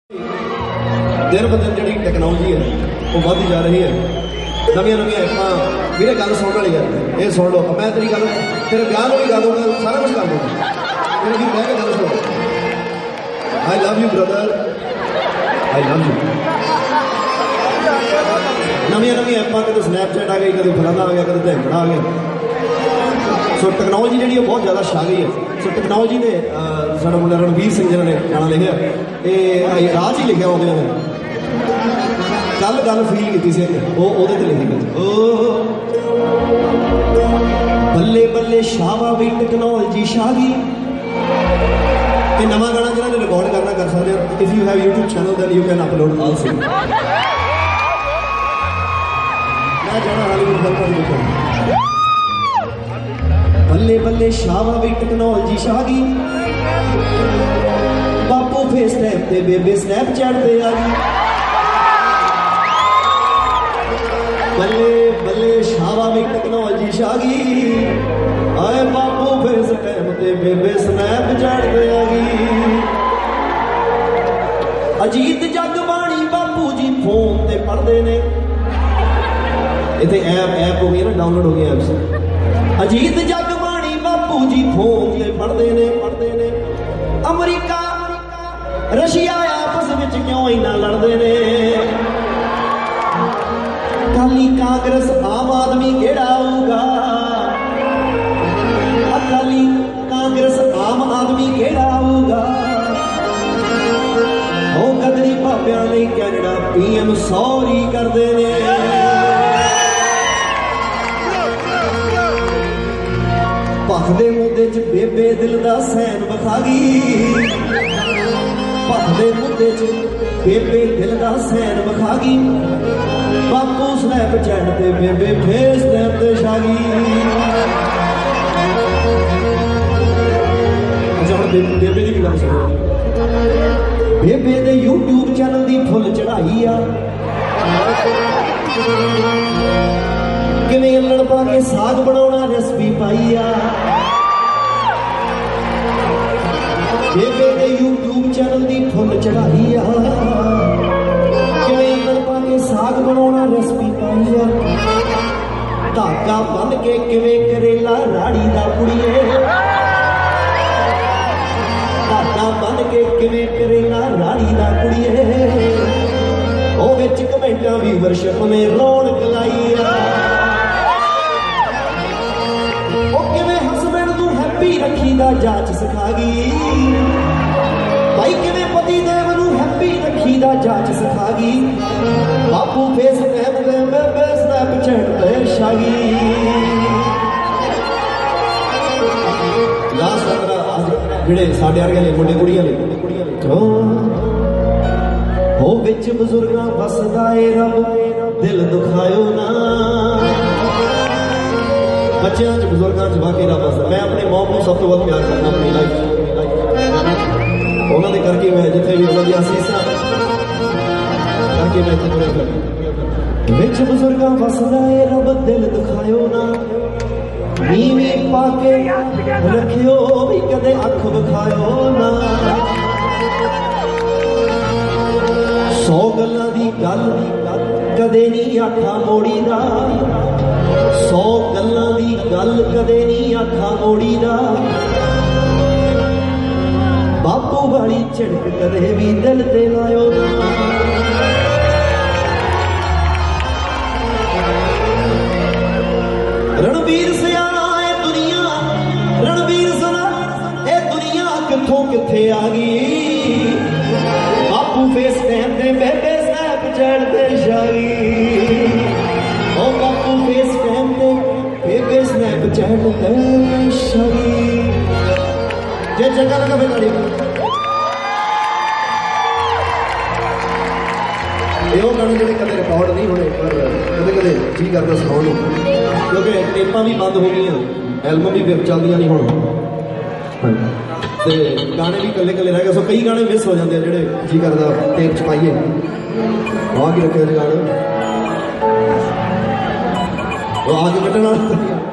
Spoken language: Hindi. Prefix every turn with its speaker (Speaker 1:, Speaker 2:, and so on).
Speaker 1: दिन ब दिन जी टैक्नोलॉजी है वो बढ़ती जा रही है। नवी नवी ऐपां मेरे गल सुन वाली है, ये सुन लो। मैं तेरी गल तेरे ब्याह को भी गा दूंगा, सारा कुछ कर दूंगा। मेरे भी बह के गल सुन। I love you brother, I love you. नवी नवी ऐपां कदे स्नैपचैट आ गई, कदे फलाना आ गया, कदे धैंकड़ा आ गया। सो टैक्नोलॉजी जी बहुत ज़्यादा छा गई है। सो टैक्नोलॉजी ने साडा मुंडा रणवीर सिंह जिन्होंने गाना लिखा ये राज ही लिखा उन्होंने कल गल फील की लिखी बल्ले बल्ले शावा भी टैक्नोलॉजी छा गई। नवा गाना जिन्होंने रिकॉर्ड करना कर सकते हैं। If you have YouTube channel then you can upload also. मैं जाना हॉलीवुड फिल्म बल्ले बल्ले शावा भी टैक्नोलॉजी छा गई। बापू फेस टैप ते बेबे स्नैपचैट पे आ गई। बल्ले बल्ले शावा भी टैक्नोलॉजी छा गई। आए बापू फेस टैप ते बेबे स्नैपचैट पे आ गई। अजीत जग बाणी बापू जी फोन ते पढ़ते ने। इतने ऐप हो गई ना, डाउनलोड हो गई ऐप्स। अजीत जग बाणी बापू जी फोन ते पढ़ते ने। अमरीका रशिया आपस में क्यों इना लड़ते ने। अकाली कांग्रेस आम आदमी केड़ा आऊगा। अकाली कांग्रेस आम आदमी केड़ा आऊगा। ओ गदरी भापिया ने कैनेडा पीएम सॉरी करते ने। भख दे मुद्दे च बेबे दिल दा सैन विखा गई। भख दे मुद्दे च बेबे दिल दा सैन विखा गई। बापू स्नैपचैट ते बेबे फेस टैप ते छा गई। अच्छा हुण बेबे दी गल सुणो। बेबे दे यूट्यूब चैनल दी फुल चढ़ाई आ। किवें अल्लड़ पा के साग बनाउणा रेसिपी पाई आ। बेबे दे यूट्यूब चैनल दी फुल चढ़ाई आ। किवें अल्लड़ पा के साग बनाउणा रेसिपी पाई आ। धागा बन के किवें करेला राड़ी दा कुड़िए। धागा बन के किवें करेला राड़ी दा कुड़िए। ओ विच कमेंटां व्यूअरशिप ने रौनक लाई आ। रखी दा जाच सिखा गई। भाई किवें पति देव नूं हैप्पी रखी दा जाच सिखा गई। बापू फेस टैप ते बेबे स्नैपचैट ते छा गई। लास्ट जिहड़े साडे वर्गे ने मुंडे कुड़ियां ने हो विच बजुर्गां बसदा ए रब दिल दुखायो ना। बच्चों च बजुर्गों च वाकई रब बसदा। मैं अपने मॉम को सब तो बहुत प्यार करना अपनी लाइफ। उन्होंने करके मैं जिथे भी उन्होंने असीसा करके मैं इतने पूरे कर विच बजुर्गों बसदा ए रब दिल दुखायो ना। नीवी पाके रखियो भी कदे अख विखायो ना। 100 गल्लां दी गल कदे नहीं आखा मोड़ी दा। 100 गल्लां दी गल कदे नहीं आखा मोड़ी दा। बापू वाली झिड़क कदे भी दिल ते लायो ना। रणवीर सियाणा ए दुनिया, रणवीर सुना ए दुनिया किथों किथे आ गई। बापू फेस टैप ते बेबे स्नैपचैट ते छा गई। ओ बापू फेस टैप ते बेबे स्नैपचैट ते छा गई। जे चंगा लगा फिर ताड़ी यो गाने जिहड़े कदे रिकॉर्ड नहीं होने पर कदे कदे जी करदा सुनाउण नूं, क्योंकि टेपां भी बंद हो गई, एल्बम भी फिर चलदियां नहीं हुण ते गाने भी कल्ले कल्ले रह गए। सो कई गाने मिस हो जाते हैं जिहड़े जी करदा टेप च पाइए। आ के रखे गाने आगे कटना